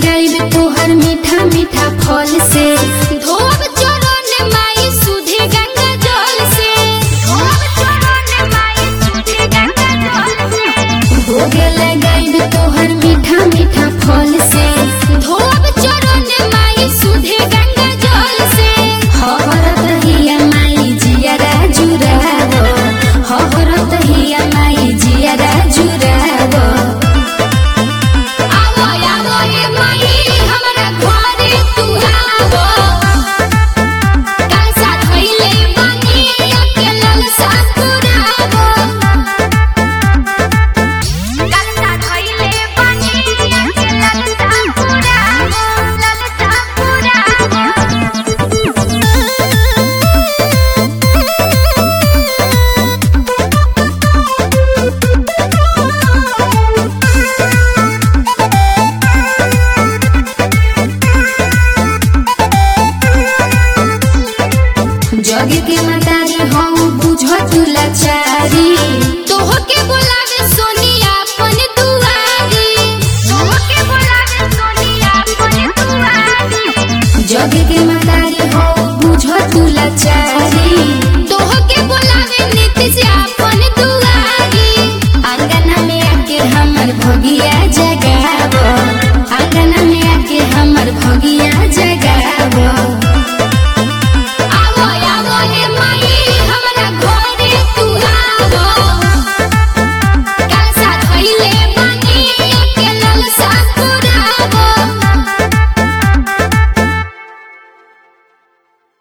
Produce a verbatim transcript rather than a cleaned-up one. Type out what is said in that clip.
लगाइब तोहर मीठा मीठा फल से धोब चरण माई सुधे गंगा जल से धोब चरण माई सुधे गंगा जल से भोग लगाइब तोहर मीठा मीठा फल से धोब चरण माई सुधे गंगा जल से हरत हिया माई जियारा जुरावो हरत हिया माई जियारा जुरावो आवो आवो ए माई हमरा घरे तू आवो कलसा धइले बानी अकेला सा पुरावो कलसा धइले बानी अकेला सा पुरावो ललसा पुरावो जग के मतारी हम बुझत लाचारी तोह के बोलावे सोनिया अपन दुआरी तोह के बोलावे सोनिया अपन दुआरी जग के